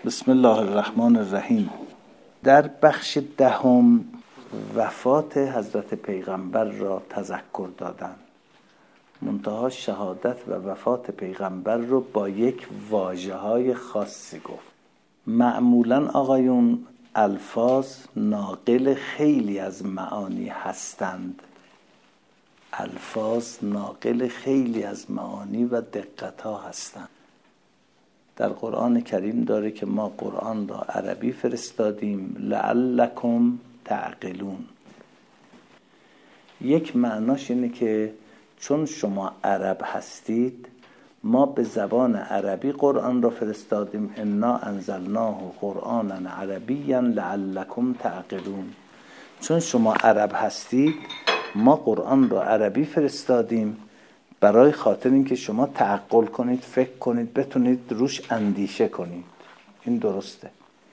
بسم الله الرحمن الرحیم. در بخش دهم وفات حضرت پیغمبر را تذکر دادن. منتها شهادت و وفات پیغمبر رو با یک واژه‌های خاصی گفت. معمولاً آقایون الفاظ ناقل خیلی از معانی هستند. الفاظ ناقل خیلی از معانی و دقت‌ها هستند. در قرآن کریم داره که ما قرآن را عربی فرستادیم لعلکم تعقلون. یک معناش اینه که چون شما عرب هستید ما به زبان عربی قرآن را فرستادیم. انا انزلناه قرآنا عربیا لعلکم تعقلون. چون شما عرب هستید ما قرآن را عربی فرستادیم برای خاطر اینکه شما تعقل کنید، فکر کنید، بتونید روش اندیشه کنید. این درسته.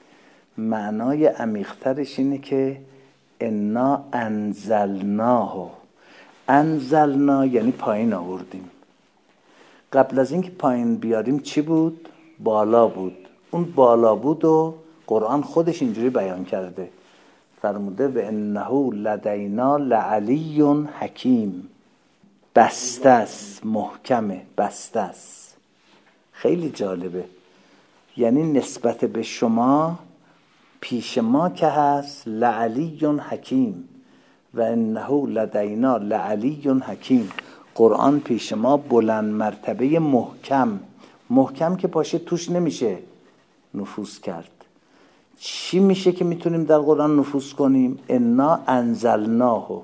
معنای عمیق‌ترش اینه که انا انزلناه. انزلنا یعنی پایین آوردیم. قبل از اینکه پایین بیاریم چی بود؟ بالا بود. اون بالا بود و قرآن خودش اینجوری بیان کرده. فرموده و انه لدینا لعلی حکیم. بسته است، محکمه، بسته است. خیلی جالبه. یعنی نسبت به شما پیش ما که هست لعلی حکیم و انه لدینا لعلی حکیم. قرآن پیش ما بلند مرتبه محکم که باشه توش نمیشه نفوذ کرد. چی میشه که میتونیم در قرآن نفوذ کنیم؟ انا انزلناه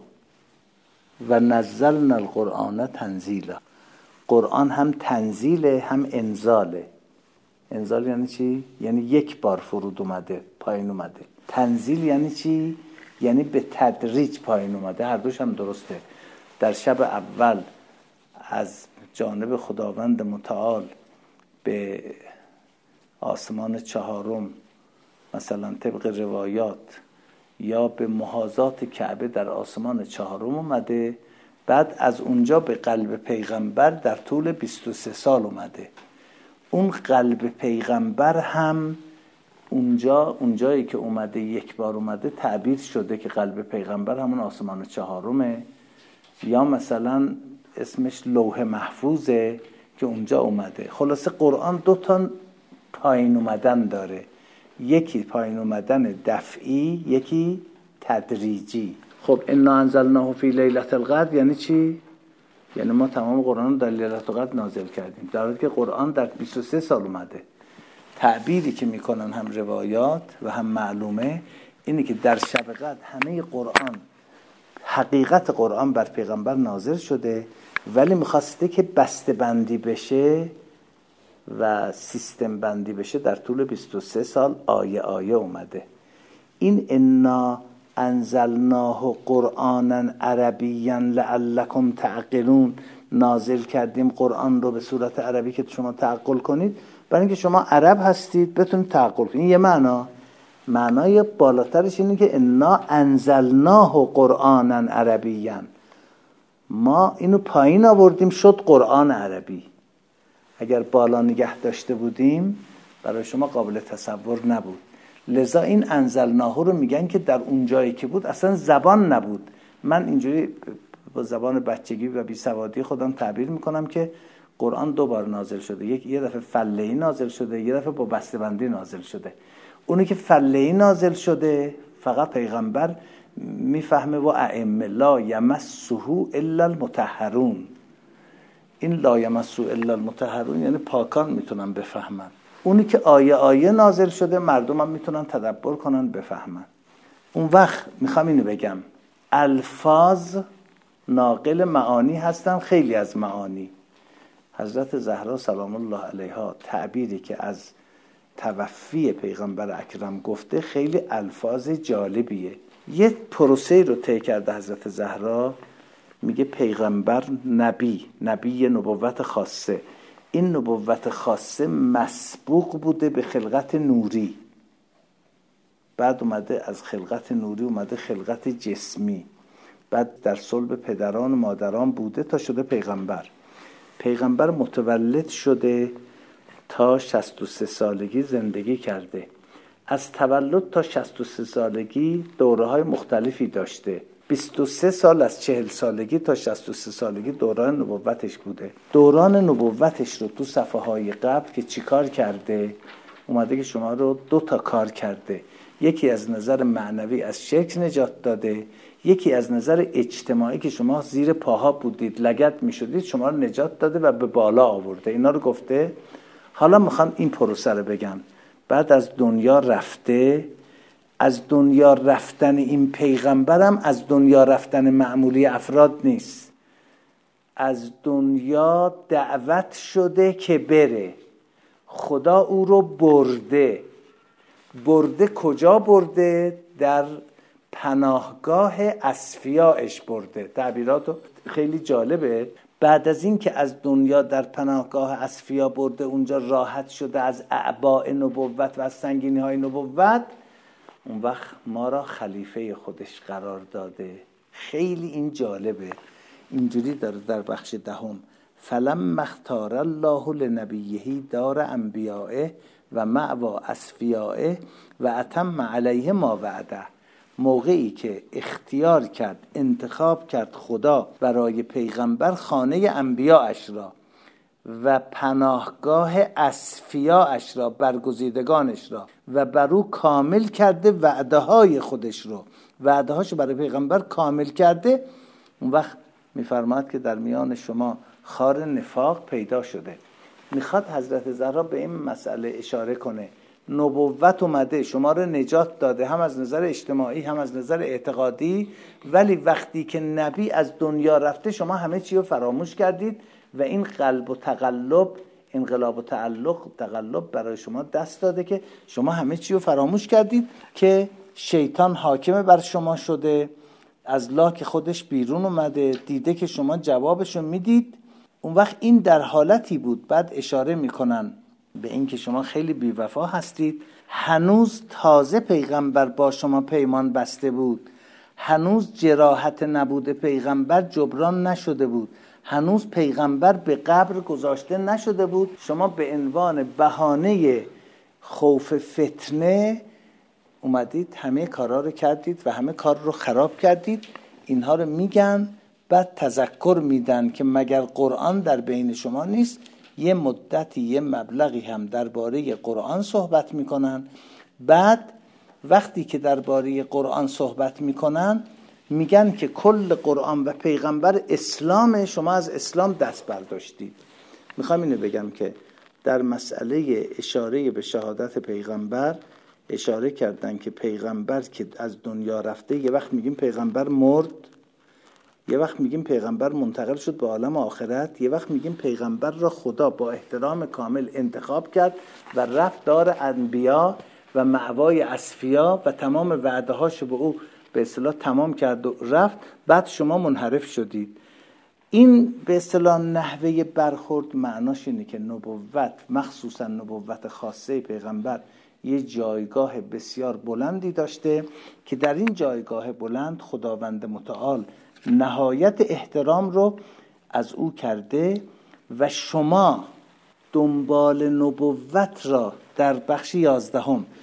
و نزلنا القرآن تنزیلا. قرآن هم تنزیله هم انزاله. انزال یعنی چی؟ یعنی یک بار فرود اومده، پایین اومده. تنزیل یعنی چی؟ یعنی به تدریج پایین اومده. هر دوش هم درسته. در شب اول از جانب خداوند متعال به آسمان چهارم مثلا طبق روایات یا به محاذات کعبه در آسمان چهارم اومده. بعد از اونجا به قلب پیغمبر در طول 23 سال اومده. اون قلب پیغمبر هم اونجایی که اومده یک بار اومده تعبیر شده که قلب پیغمبر همون آسمان چهارمه، یا مثلا اسمش لوح محفوظه که اونجا اومده. خلاصه قرآن 2 پایین اومدن داره. یکی پایین اومدن دفعی، یکی تدریجی. خب انا انزلناه فی لیلة القدر یعنی چی؟ یعنی ما تمام قرآن رو در لیلة القدر نازل کردیم، در حالی که قرآن در 23 سال اومده. تعبیری که میکنن هم روایات و هم معلومه اینه که در شب قدر همه قرآن، حقیقت قرآن بر پیغمبر نازل شده، ولی میخواسته که بسته بندی بشه و سیستم بندی بشه در طول 23 سال آیه اومده. این انا انزلناه قرآنا عربیا لعلکم تعقلون، نازل کردیم قرآن رو به صورت عربی که شما تعقل کنید، برای اینکه شما عرب هستید بتونید تعقل کنید. یه معنای بالاترش اینه که انا انزلناه قرآنا عربیا، ما اینو پایین آوردیم شد قرآن عربی. اگر بالا نگه داشته بودیم برای شما قابل تصور نبود. لذا این انزلناه رو میگن که در اون جایی که بود اصلا زبان نبود. من اینجوری با زبان بچگی و بیسوادی خودم تعبیر میکنم که قرآن 2 بار نازل شده. یه دفعه فلهی نازل شده، یه دفعه با بسته‌بندی نازل شده. اونی که فلهی نازل شده فقط پیغمبر میفهمه و ائمه لا یمسه الا المطهرون. این لا یمسه الا المطهرون یعنی پاکان میتونن بفهمن. اونی که آیه نازل شده مردم هم میتونن تدبر کنن بفهمن. اون وقت میخوام اینو بگم الفاظ ناقل معانی هستن، خیلی از معانی. حضرت زهرا سلام الله علیها تعبیری که از توفی پیغمبر اکرم گفته خیلی الفاظ جالبیه. یه پروسه رو طی کرده حضرت زهرا. میگه پیغمبر نبی نبوت خاصه. این نبوت خاصه مسبوق بوده به خلقت نوری، بعد اومده از خلقت نوری اومده خلقت جسمی، بعد در صلب پدران و مادران بوده تا شده پیغمبر متولد شده تا 63 سالگی زندگی کرده. از تولد تا 63 سالگی دوره‌های مختلفی داشته. 23 سال از 40 سالگی تا 63 سالگی دوران نبوتش بوده. دوران نبوتش رو تو صفحه‌های قبل که چیکار کرده اومده که شما رو 2 تا کار کرده. یکی از نظر معنوی از شرک نجات داده، یکی از نظر اجتماعی که شما زیر پاها بودید، لگد میشدید، شما رو نجات داده و به بالا آورده. اینا رو گفته. حالا میخوام این پروسه رو بگم. بعد از دنیا رفته، از دنیا رفتن این پیغمبرم از دنیا رفتن معمولی افراد نیست. از دنیا دعوت شده که بره. خدا او رو برده. برده کجا برده؟ در پناهگاه اصفیاءش برده. تعبیرات خیلی جالبه. بعد از این که از دنیا در پناهگاه اصفیا برده، اونجا راحت شده از اعباء نبوت و از سنگینی های نبوت، اون وقت ما را خلیفه خودش قرار داده. خیلی این جالبه. اینجوری داره در بخش 10: فلما اختار الله لنبیه دار انبیائه و مأوی اصفیائه و اتم علیه ما وعده. موقعی که اختیار کرد، انتخاب کرد خدا برای پیغمبر خانه انبیاءش را و پناهگاه اصفیاءش را، برگزیدگانش را، و بر او کامل کرده وعده های خودش رو، وعده هاشو برای پیغمبر کامل کرده، اون وقت میفرماد که در میان شما خار نفاق پیدا شده. میخواد حضرت زهرا به این مسئله اشاره کنه. نبوت اومده، شما رو نجات داده، هم از نظر اجتماعی هم از نظر اعتقادی، ولی وقتی که نبی از دنیا رفته شما همه چی رو فراموش کردید و این قلب و تقلب، انقلاب و تقلب برای شما دست داده که شما همه چی رو فراموش کردید، که شیطان حاکم بر شما شده، از لاک خودش بیرون اومده، دیده که شما جوابشو میدید. اون وقت این در حالتی بود. بعد اشاره میکنن به این که شما خیلی بی‌وفا هستید. هنوز تازه پیغمبر با شما پیمان بسته بود، هنوز جراحت نبوده پیغمبر جبران نشده بود، هنوز پیغمبر به قبر گذاشته نشده بود. شما به عنوان بهانه خوف فتنه اومدید همه کارا رو کردید و همه کار رو خراب کردید. اینها رو میگن، بعد تذکر میدن که مگر قرآن در بین شما نیست؟ یه مدتی یه مبلغی هم درباره قرآن صحبت میکنن. بعد وقتی که درباره قرآن صحبت میکنن میگن که کل قرآن و پیغمبر اسلام، شما از اسلام دست برداشتید. میخوام اینو بگم که در مسئله اشاره به شهادت پیغمبر اشاره کردن که پیغمبر که از دنیا رفته، یه وقت میگیم پیغمبر مرد، یه وقت میگیم پیغمبر منتقل شد به عالم آخرت، یه وقت میگیم پیغمبر را خدا با احترام کامل انتخاب کرد و رفت دار انبیا و مأوای اصفیا و تمام وعده هاشو به او به اصطلاح تمام کرد و رفت. بعد شما منحرف شدید. این به اصطلاح نحوه برخورد معناش اینه که نبوت، مخصوصا نبوت خاصه پیغمبر، یه جایگاه بسیار بلندی داشته که در این جایگاه بلند خداوند متعال نهایت احترام رو از او کرده و شما دنبال نبوت را در بخش 11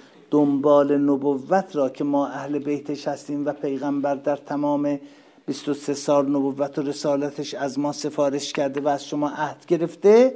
دنبال نبوت را که ما اهل بیتش هستیم و پیغمبر در تمام 23 سال نبوت و رسالتش از ما سفارش کرده و از شما عهد گرفته،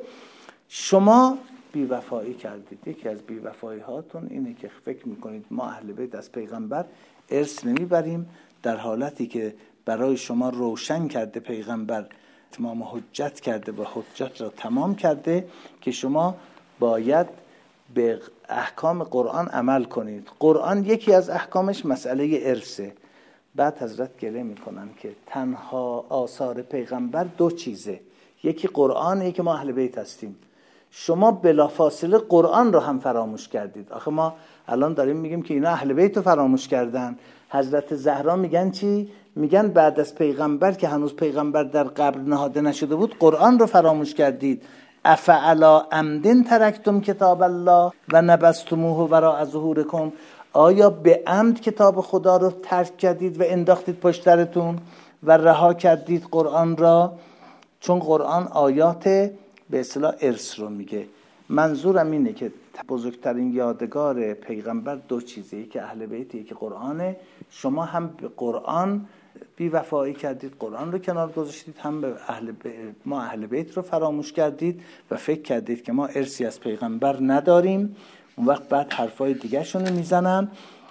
شما بی‌وفایی کردید. یکی از بی‌وفایی هاتون اینه که فکر میکنید ما اهل بیت از پیغمبر ارث نمیبریم، در حالتی که برای شما روشن کرده پیغمبر، تمام حجت کرده و حجت را تمام کرده که شما باید به احکام قرآن عمل کنید. قرآن یکی از احکامش مسئله ارثه. بعد حضرت گله میکنن که تنها آثار پیغمبر 2 چیزه، یکی قرآن، یکی ما اهل بیت هستیم. شما بلافاصله قرآن رو هم فراموش کردید. آخه ما الان داریم میگیم که اینا اهل بیت رو فراموش کردن. حضرت زهرا میگن چی؟ میگن بعد از پیغمبر که هنوز پیغمبر در قبر نهاده نشده بود قرآن رو فراموش کردید. افعلا عمدن ترکتم کتاب الله و نبذتموه وراء ظهورکم. آیا به عمد کتاب خدا رو ترک کردید و انداختید پشت سرتون و رها کردید قرآن را؟ چون قرآن آیات به اصطلاح ارث رو میگه. منظورم اینه که بزرگترین یادگار پیغمبر دو چیزه، که اهل بیت، که قرآنه. شما هم به قرآن بی‌وفایی کردید، قرآن رو کنار گذاشتید، هم به ما اهل بیت رو فراموش کردید و فکر کردید که ما ارثی از پیغمبر نداریم. اون وقت بعد حرفای دیگه شونو میزنن.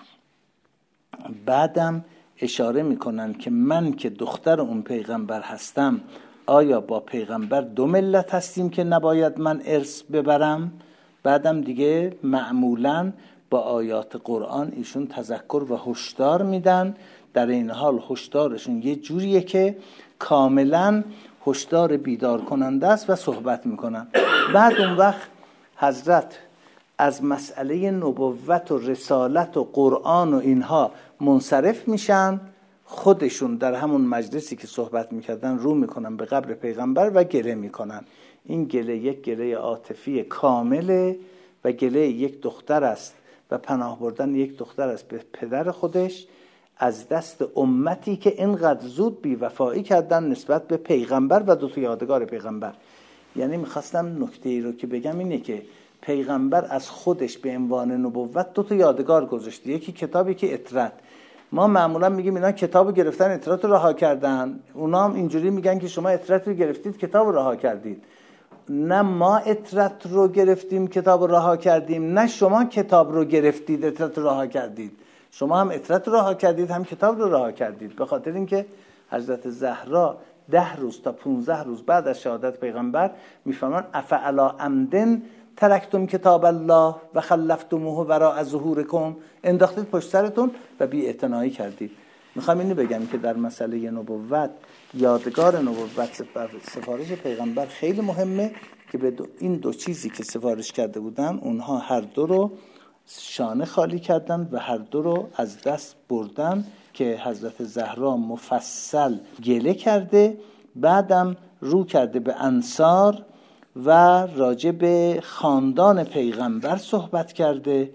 بعدم اشاره میکنن که من که دختر اون پیغمبر هستم، آیا با پیغمبر دو ملت هستیم که نباید من ارث ببرم؟ بعدم دیگه معمولاً با آیات قرآن ایشون تذکر و هشدار میدن. در این حال هشدارشون یه جوریه که کاملاً هشدار بیدار کننده است و صحبت میکنن. بعد اون وقت حضرت از مسئله نبوت و رسالت و قرآن و اینها منصرف میشن، خودشون در همون مجلسی که صحبت میکردن رو میکنن به قبر پیغمبر و گله میکنن. این گله یک گله عاطفی کامله و گله یک دختر است و پناه بردن یک دختر است به پدر خودش از دست امتی که اینقدر زود بی‌وفایی کردن نسبت به پیغمبر و دو تا یادگار پیغمبر. یعنی میخواستم نکته ای رو که بگم اینه که پیغمبر از خودش به عنوان نبوت دو تا یادگار گذاشته، یکی کتابی که اطرت. ما معمولا میگیم اینا کتابو گرفتن اطرت رو رها کردن، اونا هم اینجوری میگن که شما اطرت رو گرفتید کتاب رو رها کردید. نه ما اطرت رو گرفتیم کتاب رو رها کردیم، نه شما کتاب رو گرفتید اطرت رو رها کردید. شما هم اطرت رو رها کردید هم کتاب رو رها کردید. به خاطر اینکه حضرت زهرا 10 روز تا 15 روز بعد از شهادت پیغمبر میفهمن افعلا عمدن ترکتم کتاب الله و خلفتموه وراء ظهورکم، انداختید پشت سرتون و بی اعتنایی کردید. میخوام اینو بگم که در مسئله نبوت، یادگار نبوت، سفارش پیغمبر خیلی مهمه که به این دو چیزی که سفارش کرده بودن اونها هر دو رو شانه خالی کردن و هر دو رو از دست بردن، که حضرت زهرا مفصل گله کرده، بعدم رو کرده به انصار و راجع به خاندان پیغمبر صحبت کرده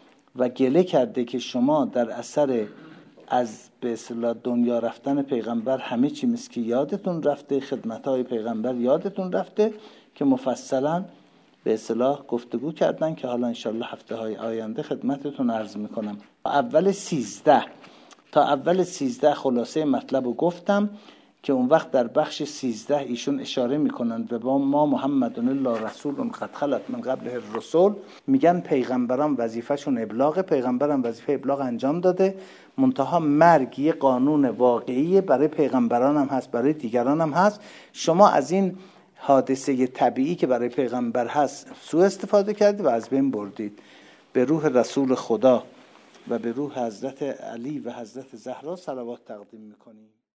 و گله کرده که شما در اثر از به اصطلاح دنیا رفتن پیغمبر همه چی مثل که یادتون رفته، خدمت‌های پیغمبر یادتون رفته، که مفصلا به اصطلاح گفتگو کردن که حالا انشالله هفته‌های آینده خدمتتون عرض میکنم. تا اول 13 خلاصه مطلب رو گفتم که اون وقت در بخش 13 ایشون اشاره میکنن به ما محمد الله رسول قد خلت من قبل الرسل، میگن پیغمبران وظیفهشون ابلاغ، پیغمبران وظیفه ابلاغ انجام داده، منتها مرگ یه قانون واقعی برای پیغمبران هم هست برای دیگران هم هست. شما از این حادثه طبیعی که برای پیغمبر هست سوء استفاده کردید و از بین بردید. به روح رسول خدا و به روح حضرت علی و حضرت زهرا صلوات تقدیم میکنیم.